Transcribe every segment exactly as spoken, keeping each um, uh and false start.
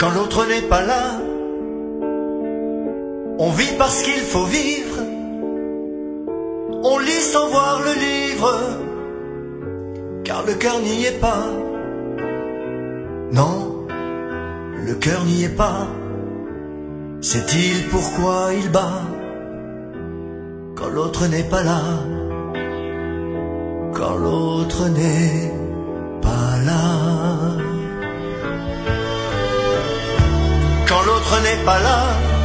quand l'autre n'est pas là. On vit parce qu'il faut vivre. On lit sans voir le livre, car le cœur n'y est pas. Non, le cœur n'y est pas. Sait-il pourquoi il bat quand l'autre n'est pas là? Quand l'autre n'est pas là. Quand l'autre n'est pas là,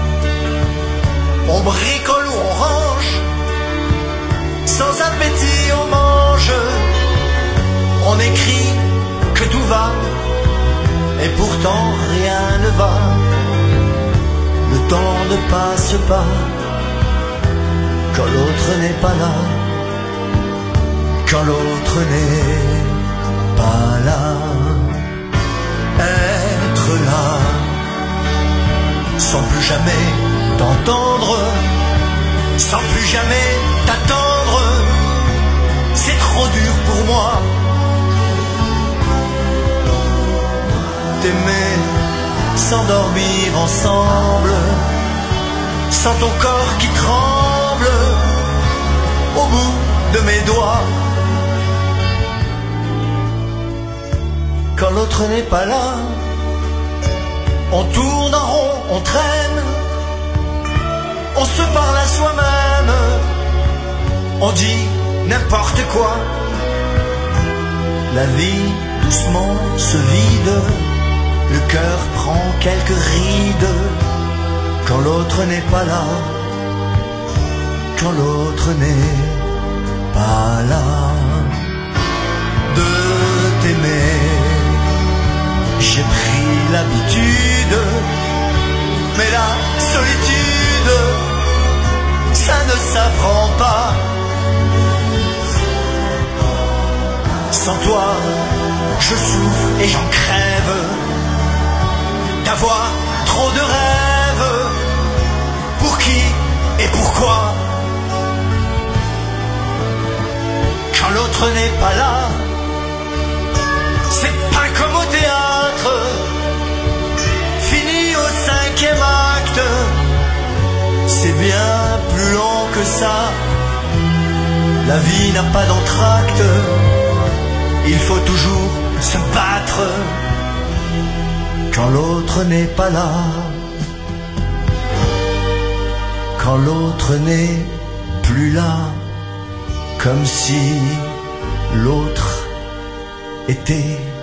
on bricole ou on range. Sans appétit on mange. On écrit que tout va, et pourtant rien ne va. Le temps ne passe pas quand l'autre n'est pas là. Quand l'autre n'est pas là. Être là sans plus jamais t'entendre, sans plus jamais t'attendre, c'est trop dur pour moi. T'aimer, s'endormir ensemble, sans ton corps qui tremble au bout de mes doigts. Quand l'autre n'est pas là, on tourne en rond, on traîne, on se parle à soi-même, on dit n'importe quoi. La vie doucement se vide, le cœur prend quelques rides quand l'autre n'est pas là. Quand l'autre n'est pas là. De t'aimer, j'ai pris l'habitude, mais la solitude, ça ne s'apprend pas. Sans toi, je souffre et j'en crève, d'avoir trop de rêves. Pour qui et pourquoi? Quand l'autre n'est pas là, c'est pas comme au théâtre, fini au cinquième acte. C'est bien plus lent que ça. La vie n'a pas d'entracte. Il faut toujours se battre quand l'autre n'est pas là. Quand l'autre n'est plus là, comme si l'autre était